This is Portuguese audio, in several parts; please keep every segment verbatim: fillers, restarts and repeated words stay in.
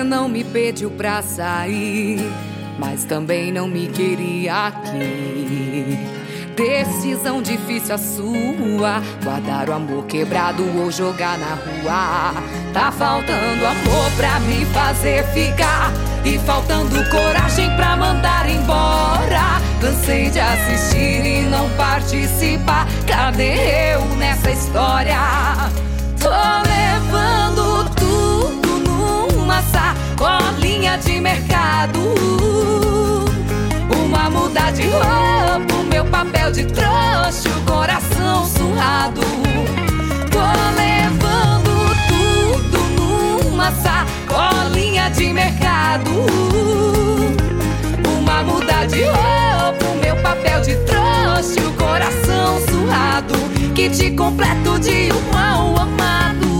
não me pediu pra sair, mas também não me queria aqui. Decisão difícil a sua, guardar o amor quebrado ou jogar na rua. Tá faltando amor pra me fazer ficar e faltando coragem pra mandar embora. Cansei de assistir e não participar. Cadê eu nessa história? Tô levando tudo numa sacolinha de mercado. Uma muda de roupa, meu papel de trouxa, o coração surrado. Tô levando tudo numa sacolinha de mercado. Uma muda de roupa, meu papel de trouxa, o coração surrado. Que te completo de um mal amado.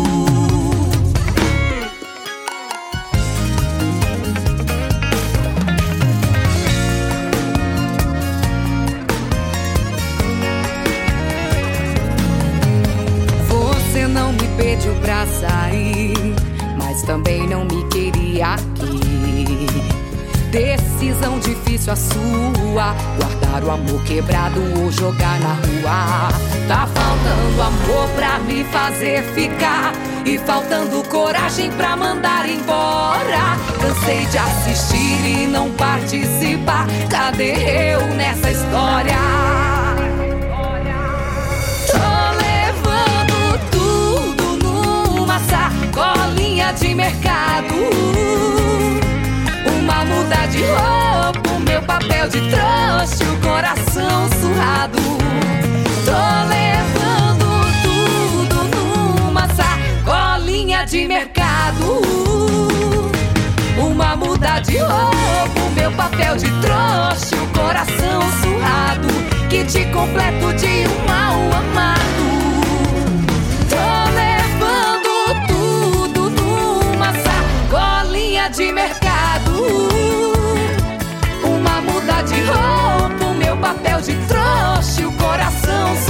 Não me pediu pra sair, mas também não me queria aqui. Decisão difícil a sua, guardar o amor quebrado ou jogar na rua. Tá faltando amor pra me fazer ficar e faltando coragem pra mandar embora. Cansei de assistir e não participar. Cadê eu nessa história? Sacolinha de mercado. Uma muda de roupa, o meu papel de trouxa, o coração surrado. Tô levando tudo numa sacolinha de mercado. Uma muda de roupa, o meu papel de trouxa, o coração surrado. Que te completo de um mal amado. De mercado, uma muda de roupa, o meu papel de trouxa, o coração